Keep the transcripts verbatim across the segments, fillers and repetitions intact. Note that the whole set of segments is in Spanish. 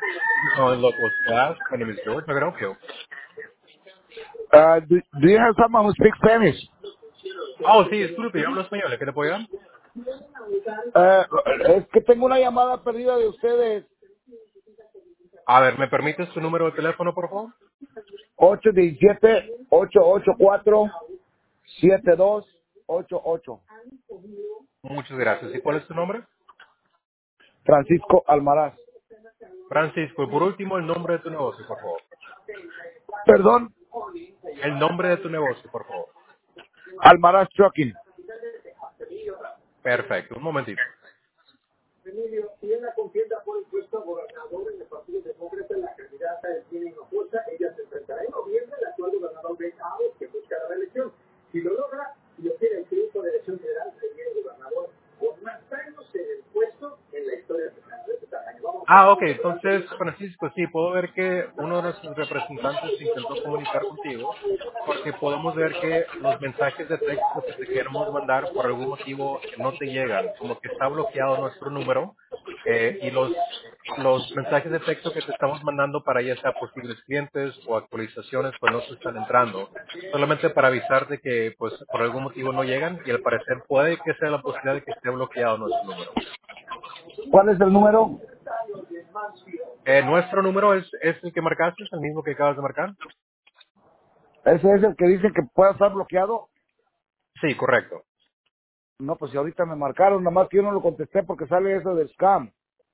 You're calling local class. My name is George. How can I help you? Uh, do, do you have someone who speaks Spanish? Oh, sí, disculpe, yo hablo español. ¿Qué le puedo ayudar? Uh, es que tengo una llamada perdida de ustedes. A ver, ¿me permite su número de teléfono, por favor? ocho uno siete, ocho ocho cuatro, siete dos ocho ocho. Muchas gracias. ¿Y cuál es tu nombre? Francisco Almaraz. Francisco. Y por último, el nombre de tu negocio, por favor. Perdón, El nombre de tu negocio, por favor. Almaraz Trucking. Perfecto. Un momentito. Ah, ok. Entonces, Francisco, sí, puedo ver que uno de nuestros representantes intentó comunicar contigo porque podemos ver que los mensajes de texto que te queremos mandar por algún motivo no te llegan, como que está bloqueado nuestro número eh, y los los mensajes de texto que te estamos mandando para ya sea posibles clientes o actualizaciones pues no te están entrando. Solamente para avisarte que pues por algún motivo no llegan y al parecer puede que sea la posibilidad de que esté bloqueado nuestro número. ¿Cuál es el número? Eh, nuestro número es, es el que marcaste, es el mismo que acabas de marcar. Ese es el que dice que puede estar bloqueado. Sí, correcto. No, pues si ahorita me marcaron, nada más que yo no lo contesté porque sale eso del scam.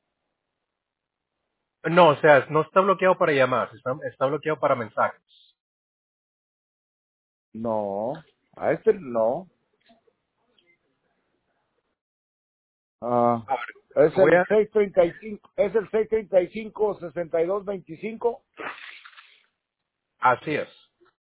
No, o sea, no está bloqueado para llamadas, está, está bloqueado para mensajes. No, a este no. Ah, A ver, es voy el a... seis treinta y cinco, es el seis treinta y cinco, sesenta y dos veinticinco. Así es.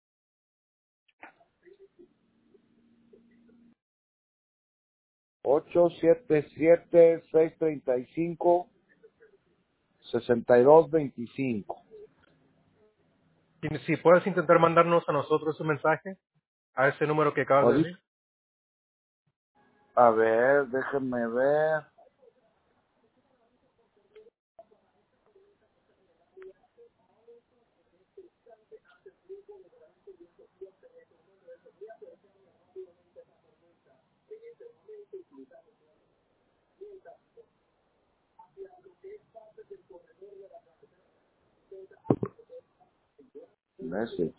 ocho siete siete, seis treinta y cinco, sesenta y dos veinticinco. Si, si puedes intentar mandarnos a nosotros un mensaje a ese número que acabas de Ahorita, decir. a ver, déjenme ver. Message.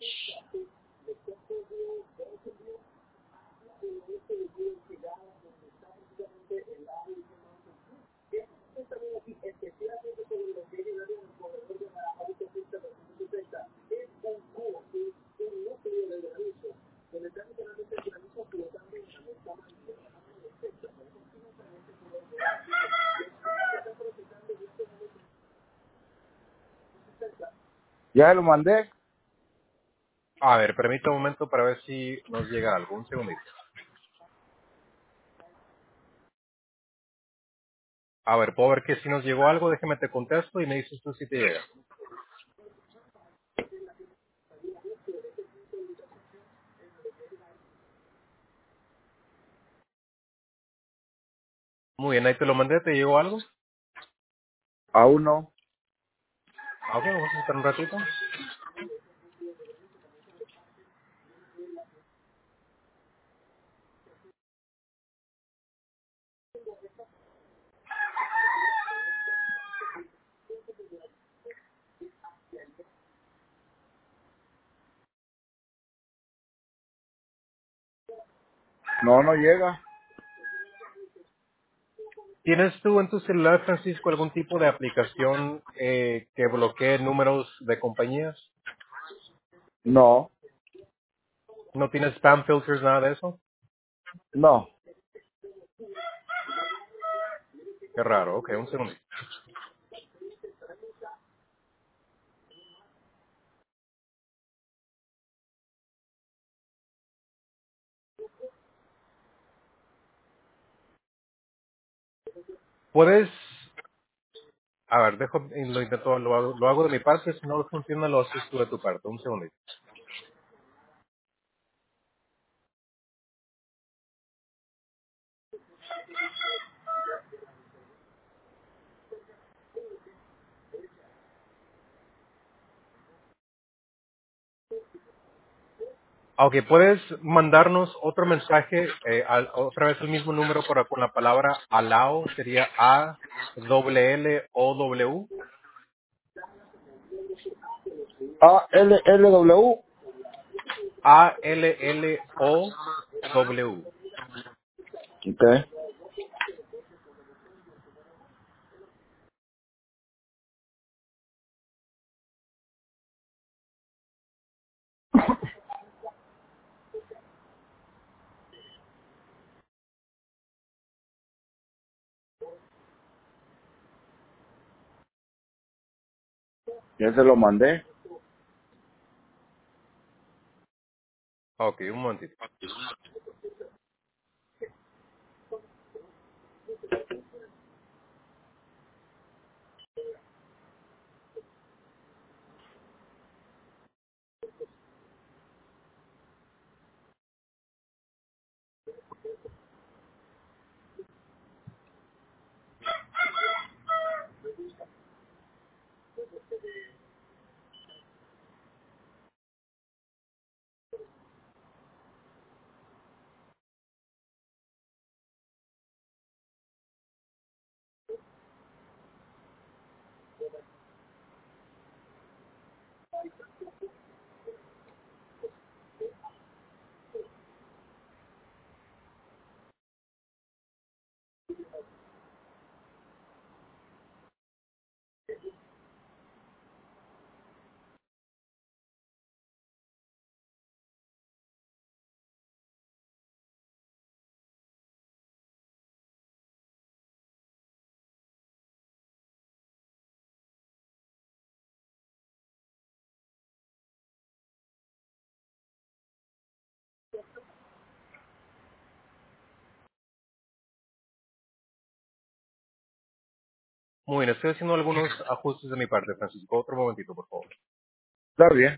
Ya lo mandé. A ver, permítame un momento para ver si nos llega algo. Un segundito. A ver, puedo ver que si nos llegó algo, déjame te contesto y me dices tú si te llega. Muy bien, ahí te lo mandé, ¿te llegó algo? Aún no. Ah, ok, vamos a esperar un ratito. No, no llega. ¿Tienes tú en tu celular, Francisco, algún tipo de aplicación eh, que bloquee números de compañías? No, ¿No tienes spam filters, nada de eso? no. Qué raro, ok, un segundo. Puedes, a ver, dejo, lo intento, lo hago, lo hago de mi parte, si no funciona lo haces tú de tu parte, un segundo. Ok, puedes mandarnos otro mensaje, eh, al- otra vez el mismo número pero con la palabra allow, sería A W L O W. A L L W. A L L O W. Ok. Ya se lo mandé. Ok, un momentito. Muy bien, estoy haciendo algunos ajustes de mi parte, Francisco. Otro momentito, por favor. Está bien.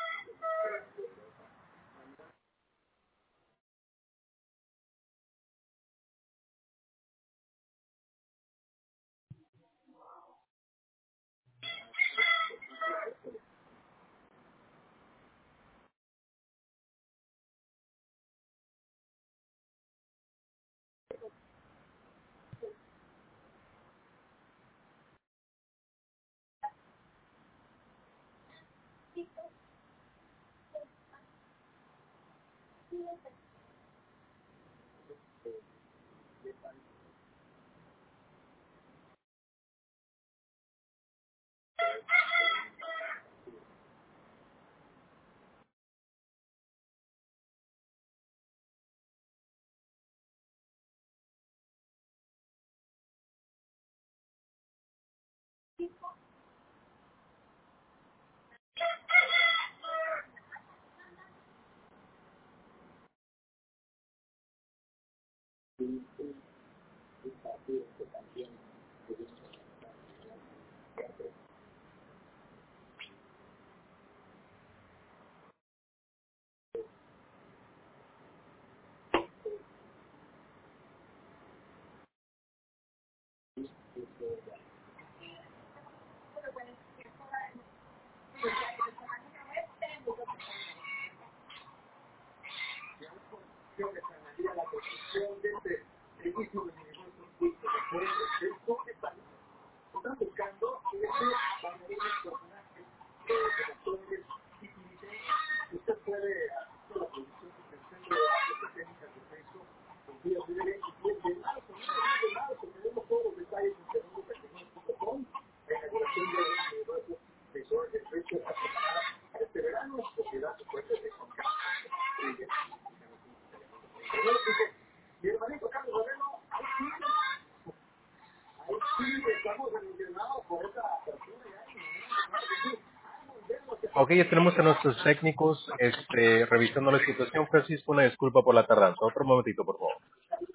Ok, ya tenemos a nuestros técnicos este, revisando la situación. Francisco, una disculpa por la tardanza. Otro momentito, por favor.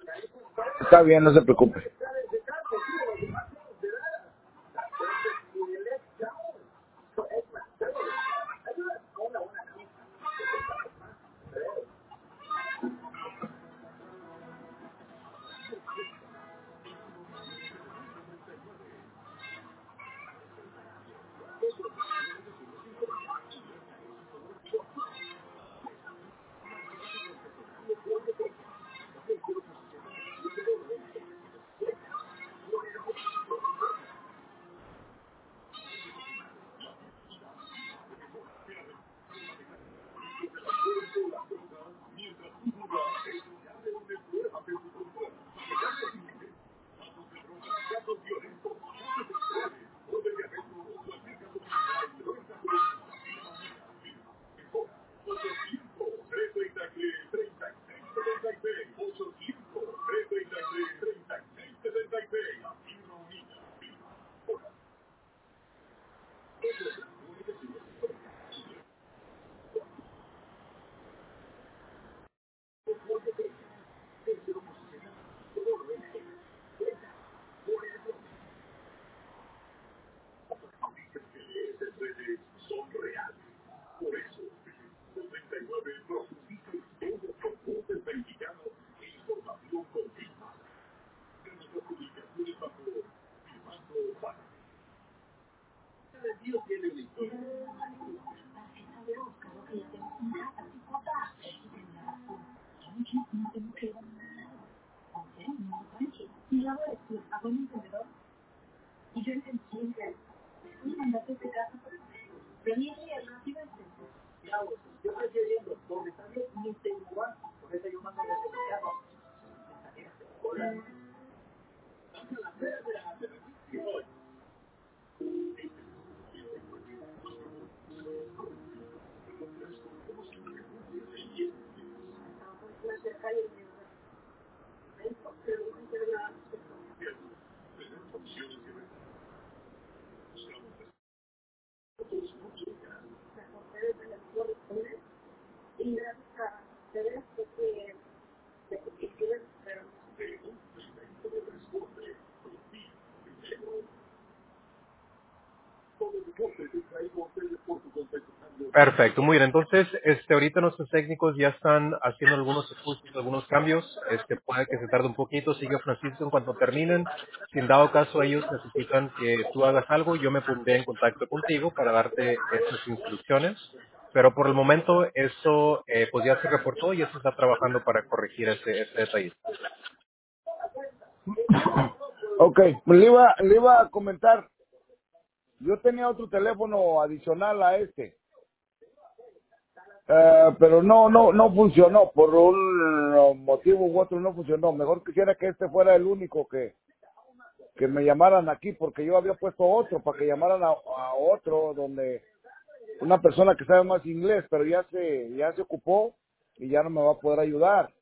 Está bien, no se preocupe. Perfecto, muy bien. Entonces, este, ahorita nuestros técnicos ya están haciendo algunos ajustes, algunos cambios. Este, puede que se tarde un poquito. Sigue Francisco en cuanto terminen. Si en dado caso ellos necesitan que tú hagas algo, yo me pondré en contacto contigo para darte esas instrucciones. Pero por el momento eso eh, pues ya se reportó y ya se está trabajando para corregir ese, ese detalle. Ok, le iba, le iba a comentar, yo tenía otro teléfono adicional a este, eh, pero no, no, no funcionó, por un motivo u otro no funcionó. Mejor quisiera que este fuera el único que, que me llamaran aquí, porque yo había puesto otro para que llamaran a, a otro donde una persona que sabe más inglés, pero ya se, ya se ocupó y ya no me va a poder ayudar.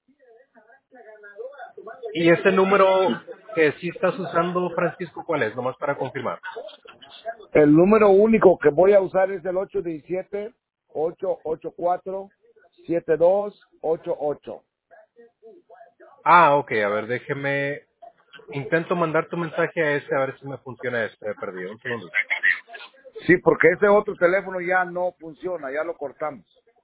Y ese número que sí estás usando, Francisco, ¿cuál es? Nomás para confirmar. El número único que voy a usar es el ocho uno siete, ocho ocho cuatro, siete dos ocho ocho. Ah, ok, a ver, déjeme. Intento mandar tu mensaje a ese a ver si me funciona este perdido. Un segundo. Sí, porque ese otro teléfono ya no funciona, ya lo cortamos.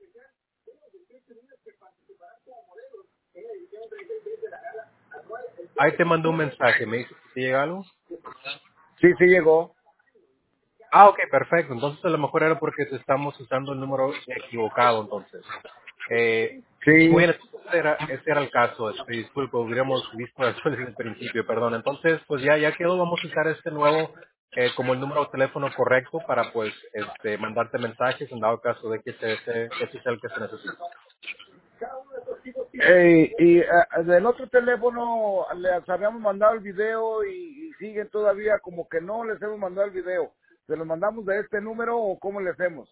Ahí te mando un mensaje. ¿Me dices si te llega algo? Sí, sí llegó. Ah, ok, perfecto. Entonces a lo mejor era porque te estamos usando el número equivocado, entonces. Eh, Sí. muy bien, ese era, ese era el caso. Este, disculpe, hubiéramos visto eso desde el principio, perdón. Entonces, pues ya, ya quedó. Vamos a usar este nuevo eh, como el número de teléfono correcto para, pues, este, mandarte mensajes en dado caso de que ese, ese, ese sea el que se necesita. Eh, y eh, del otro teléfono les habíamos mandado el video y, y siguen todavía como que no les hemos mandado el video. ¿Se lo mandamos de este número o cómo le hacemos?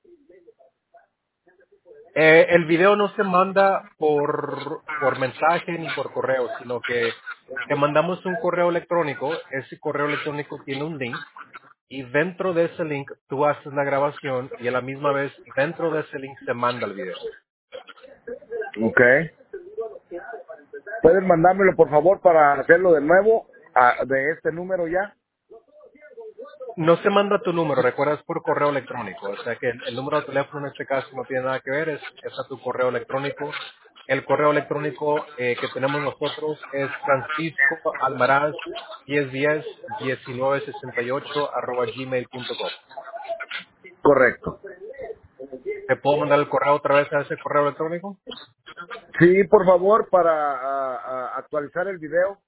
Eh, el video no se manda por, por mensaje ni por correo, sino que te mandamos un correo electrónico. Ese correo electrónico tiene un link y dentro de ese link tú haces la grabación y a la misma vez dentro de ese link se manda el video. Ok. ¿Pueden mandármelo por favor para hacerlo de nuevo a- de este número ya? No se manda tu número, recuerdas por correo electrónico. O sea que el, el número de teléfono en este caso no tiene nada que ver, es, es a tu correo electrónico. El correo electrónico eh, que tenemos nosotros es francisco almaraz diez diez diecinueve sesenta y ocho arroba gmail punto com. Correcto. ¿Te puedo mandar el correo otra vez a ese correo electrónico? Sí, por favor, para a- a- actualizar el video.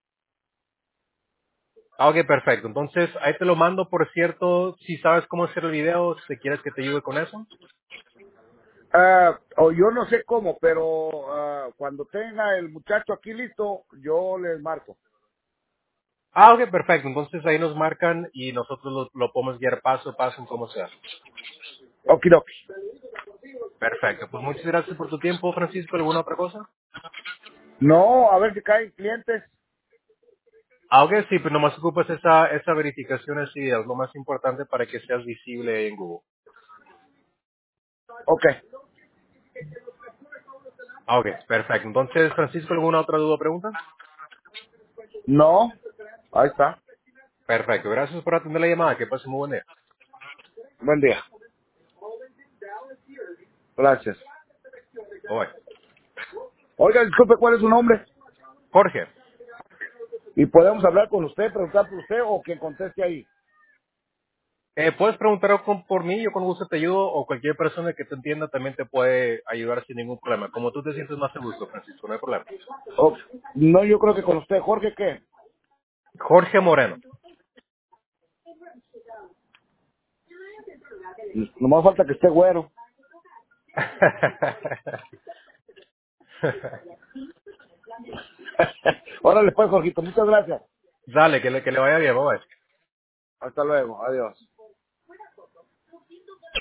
Ah, ok, perfecto. Entonces, ahí te lo mando. Por cierto, si sabes cómo hacer el video, si quieres que te ayude con eso. Ah, o yo no sé cómo, pero ah, cuando tenga el muchacho aquí listo, yo les marco. Ah, ok, perfecto. Entonces ahí nos marcan y nosotros lo, lo podemos guiar paso a paso en cómo se hace. Okidoki. Perfecto. Pues muchas gracias por tu tiempo, Francisco. ¿Alguna otra cosa? No, a ver si caen clientes. Ah, ok, sí, pero nomás ocupas esa, esa verificación así, es lo más importante para que seas visible en Google. Ok. Ah, ok, perfecto. Entonces, Francisco, ¿alguna otra duda o pregunta? No, ahí está. Perfecto. Gracias por atender la llamada. Que pase muy buen día. Buen día. Gracias. Bye. Oiga, disculpe, ¿cuál es su nombre? Jorge. Y podemos hablar con usted, preguntar por usted o quien conteste ahí. Eh, puedes preguntar con- por mí, yo con gusto te ayudo, o cualquier persona que te entienda también te puede ayudar sin ningún problema. Como tú te sientes más a gusto, Francisco, no hay problema. Oh, no, yo creo que con usted. Jorge, ¿qué? Jorge Moreno. Nomás falta que esté güero. Órale pues, Jorgito, muchas gracias. Dale, que le, que le vaya bien, bye bye. Hasta luego, adiós.